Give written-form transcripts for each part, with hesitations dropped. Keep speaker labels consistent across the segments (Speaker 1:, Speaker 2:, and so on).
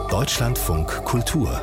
Speaker 1: Deutschlandfunk Kultur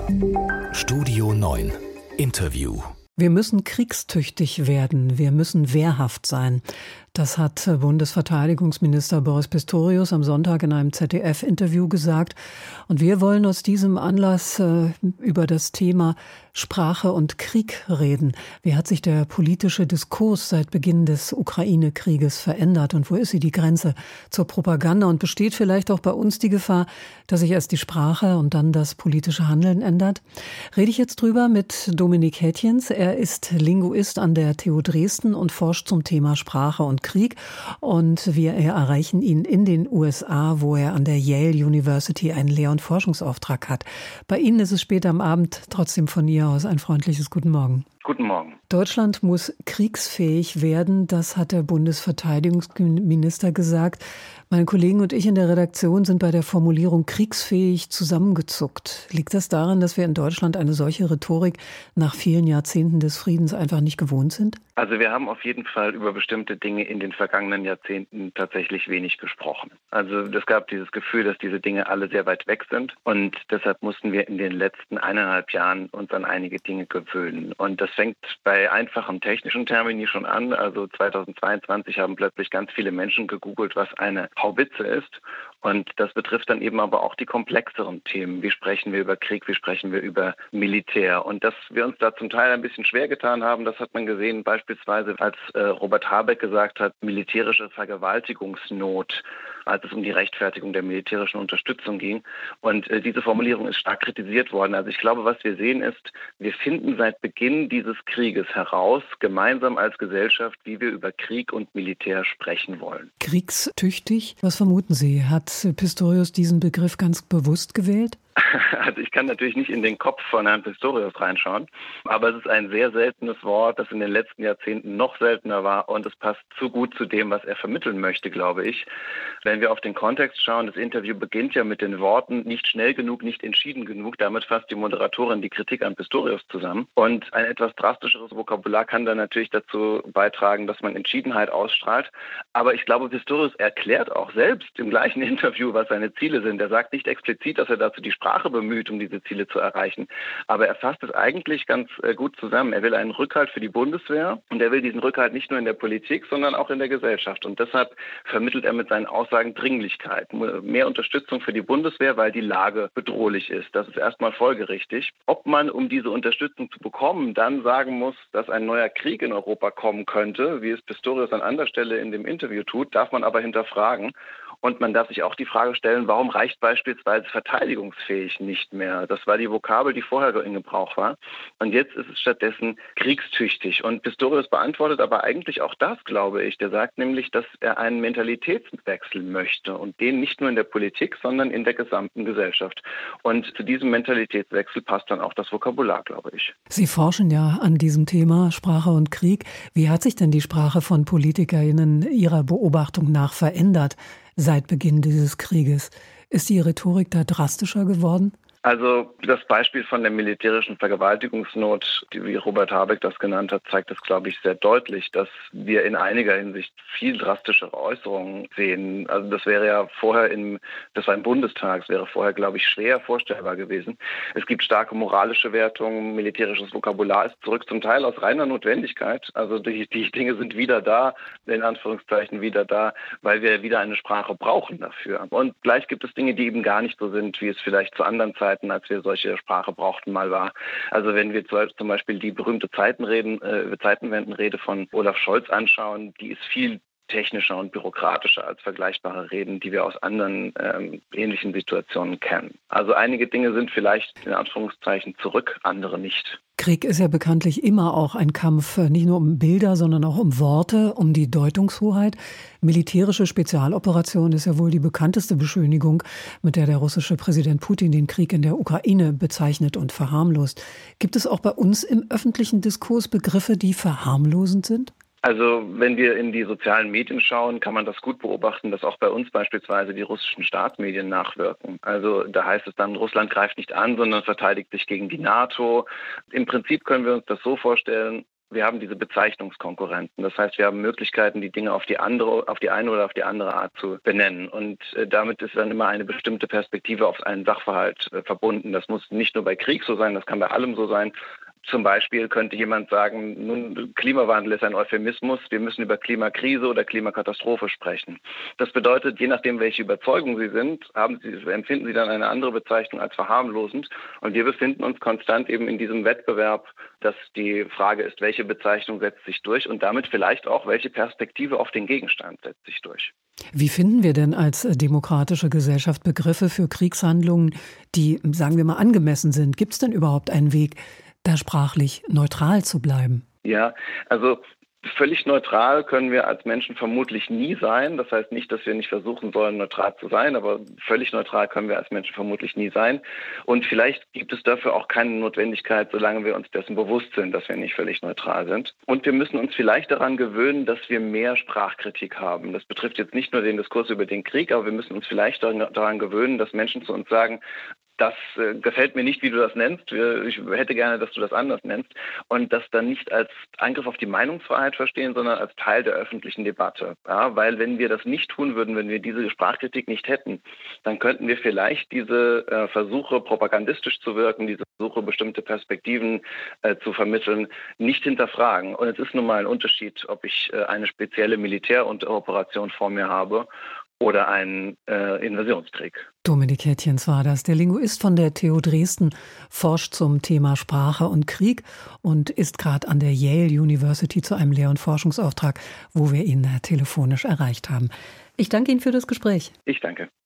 Speaker 1: Studio 9 Interview.
Speaker 2: Wir müssen kriegstüchtig werden, wir müssen wehrhaft sein. Das hat Bundesverteidigungsminister Boris Pistorius am Sonntag in einem ZDF-Interview gesagt. Und wir wollen aus diesem Anlass über das Thema Sprache und Krieg reden. Wie hat sich der politische Diskurs seit Beginn des Ukraine-Krieges verändert und wo ist die Grenze zur Propaganda? Und besteht vielleicht auch bei uns die Gefahr, dass sich erst die Sprache und dann das politische Handeln ändert? Rede ich jetzt drüber mit Dominik Hätjens. Er ist Linguist an der TU Dresden und forscht zum Thema Sprache und Krieg. Und wir erreichen ihn in den USA, wo er an der Yale University einen Lehr- und Forschungsauftrag hat. Bei Ihnen ist es später am Abend, trotzdem von hier aus ein freundliches Guten Morgen.
Speaker 3: Guten Morgen.
Speaker 2: Deutschland muss kriegsfähig werden, das hat der Bundesverteidigungsminister gesagt. Meine Kollegen und ich in der Redaktion sind bei der Formulierung kriegsfähig zusammengezuckt. Liegt das daran, dass wir in Deutschland eine solche Rhetorik nach vielen Jahrzehnten des Friedens einfach nicht gewohnt sind?
Speaker 3: Also wir haben auf jeden Fall über bestimmte Dinge in den vergangenen Jahrzehnten tatsächlich wenig gesprochen. Also es gab dieses Gefühl, dass diese Dinge alle sehr weit weg sind und deshalb mussten wir in den letzten 1,5 Jahren uns an einige Dinge gewöhnen. Und das fängt bei einfachen technischen Termini schon an. Also 2022 haben plötzlich ganz viele Menschen gegoogelt, was eine Haubitze ist. Und das betrifft dann eben aber auch die komplexeren Themen. Wie sprechen wir über Krieg, wie sprechen wir über Militär? Und dass wir uns da zum Teil ein bisschen schwer getan haben, das hat man gesehen, beispielsweise als Robert Habeck gesagt hat, militärische Vergewaltigungsnot, als es um die Rechtfertigung der militärischen Unterstützung ging. Und diese Formulierung ist stark kritisiert worden. Also ich glaube, was wir sehen ist, wir finden seit Beginn dieses Krieges heraus, gemeinsam als Gesellschaft, wie wir über Krieg und Militär sprechen wollen.
Speaker 2: Kriegstüchtig? Was vermuten Sie? Hat Pistorius diesen Begriff ganz bewusst gewählt?
Speaker 3: Also ich kann natürlich nicht in den Kopf von Herrn Pistorius reinschauen, aber es ist ein sehr seltenes Wort, das in den letzten Jahrzehnten noch seltener war und es passt zu gut zu dem, was er vermitteln möchte, glaube ich. Wenn wir auf den Kontext schauen, das Interview beginnt ja mit den Worten nicht schnell genug, nicht entschieden genug. Damit fasst die Moderatorin die Kritik an Pistorius zusammen. Und ein etwas drastischeres Vokabular kann dann natürlich dazu beitragen, dass man Entschiedenheit ausstrahlt. Aber ich glaube, Pistorius erklärt auch selbst im gleichen Interview, was seine Ziele sind. Er sagt nicht explizit, dass er dazu die Sprache bemüht, um diese Ziele zu erreichen. Aber er fasst es eigentlich ganz gut zusammen. Er will einen Rückhalt für die Bundeswehr und er will diesen Rückhalt nicht nur in der Politik, sondern auch in der Gesellschaft. Und deshalb vermittelt er mit seinen Aussagen Dringlichkeit. Mehr Unterstützung für die Bundeswehr, weil die Lage bedrohlich ist. Das ist erstmal folgerichtig. Ob man, um diese Unterstützung zu bekommen, dann sagen muss, dass ein neuer Krieg in Europa kommen könnte, wie es Pistorius an anderer Stelle in dem Interview tut, darf man aber hinterfragen. Und man darf sich auch die Frage stellen, warum reicht beispielsweise verteidigungsfähig nicht mehr? Das war die Vokabel, die vorher in Gebrauch war. Und jetzt ist es stattdessen kriegstüchtig. Und Pistorius beantwortet aber eigentlich auch das, glaube ich. Der sagt nämlich, dass er einen Mentalitätswechsel möchte. Und den nicht nur in der Politik, sondern in der gesamten Gesellschaft. Und zu diesem Mentalitätswechsel passt dann auch das Vokabular, glaube ich.
Speaker 2: Sie forschen ja an diesem Thema Sprache und Krieg. Wie hat sich denn die Sprache von PolitikerInnen Ihrer Beobachtung nach verändert seit Beginn dieses Krieges? Ist die Rhetorik da drastischer geworden?
Speaker 3: Also das Beispiel von der militärischen Vergewaltigungsnot, wie Robert Habeck das genannt hat, zeigt es, glaube ich, sehr deutlich, dass wir in einiger Hinsicht viel drastischere Äußerungen sehen. Also das wäre ja vorher das war im Bundestag, das wäre vorher, glaube ich, schwer vorstellbar gewesen. Es gibt starke moralische Wertungen, militärisches Vokabular ist zurück, zum Teil aus reiner Notwendigkeit. Also die Dinge sind wieder da, in Anführungszeichen wieder da, weil wir wieder eine Sprache brauchen dafür. Und gleich gibt es Dinge, die eben gar nicht so sind, wie es vielleicht zu anderen Zeiten, als wir solche Sprache brauchten, mal war. Also wenn wir zum Beispiel die berühmte Zeitenwendenrede von Olaf Scholz anschauen, die ist viel technischer und bürokratischer als vergleichbare Reden, die wir aus anderen ähnlichen Situationen kennen. Also einige Dinge sind vielleicht in Anführungszeichen zurück, andere nicht.
Speaker 2: Krieg ist ja bekanntlich immer auch ein Kampf, nicht nur um Bilder, sondern auch um Worte, um die Deutungshoheit. Militärische Spezialoperation ist ja wohl die bekannteste Beschönigung, mit der russische Präsident Putin den Krieg in der Ukraine bezeichnet und verharmlost. Gibt es auch bei uns im öffentlichen Diskurs Begriffe, die verharmlosend sind?
Speaker 3: Also wenn wir in die sozialen Medien schauen, kann man das gut beobachten, dass auch bei uns beispielsweise die russischen Staatsmedien nachwirken. Also da heißt es dann, Russland greift nicht an, sondern verteidigt sich gegen die NATO. Im Prinzip können wir uns das so vorstellen, wir haben diese Bezeichnungskonkurrenten. Das heißt, wir haben Möglichkeiten, die Dinge auf die eine oder auf die andere Art zu benennen. Und damit ist dann immer eine bestimmte Perspektive auf einen Sachverhalt verbunden. Das muss nicht nur bei Krieg so sein, das kann bei allem so sein. Zum Beispiel könnte jemand sagen, nun, Klimawandel ist ein Euphemismus, wir müssen über Klimakrise oder Klimakatastrophe sprechen. Das bedeutet, je nachdem, welche Überzeugung Sie sind, empfinden Sie dann eine andere Bezeichnung als verharmlosend. Und wir befinden uns konstant eben in diesem Wettbewerb, dass die Frage ist, welche Bezeichnung setzt sich durch und damit vielleicht auch, welche Perspektive auf den Gegenstand setzt sich durch.
Speaker 2: Wie finden wir denn als demokratische Gesellschaft Begriffe für Kriegshandlungen, die, sagen wir mal, angemessen sind? Gibt es denn überhaupt einen Weg, da sprachlich neutral zu bleiben?
Speaker 3: Ja, also völlig neutral können wir als Menschen vermutlich nie sein. Das heißt nicht, dass wir nicht versuchen sollen, neutral zu sein, aber völlig neutral können wir als Menschen vermutlich nie sein. Und vielleicht gibt es dafür auch keine Notwendigkeit, solange wir uns dessen bewusst sind, dass wir nicht völlig neutral sind. Und wir müssen uns vielleicht daran gewöhnen, dass wir mehr Sprachkritik haben. Das betrifft jetzt nicht nur den Diskurs über den Krieg, aber wir müssen uns vielleicht daran gewöhnen, dass Menschen zu uns sagen, das gefällt mir nicht, wie du das nennst. Ich hätte gerne, dass du das anders nennst. Und das dann nicht als Angriff auf die Meinungsfreiheit verstehen, sondern als Teil der öffentlichen Debatte. Ja, weil wenn wir das nicht tun würden, wenn wir diese Sprachkritik nicht hätten, dann könnten wir vielleicht diese Versuche, propagandistisch zu wirken, diese Versuche, bestimmte Perspektiven zu vermitteln, nicht hinterfragen. Und es ist nun mal ein Unterschied, ob ich eine spezielle Militäroperation vor mir habe oder einen Invasionskrieg.
Speaker 2: Dominik Hettjens war das. Der Linguist von der TU Dresden forscht zum Thema Sprache und Krieg und ist gerade an der Yale University zu einem Lehr- und Forschungsauftrag, wo wir ihn telefonisch erreicht haben. Ich danke Ihnen für das Gespräch.
Speaker 3: Ich danke.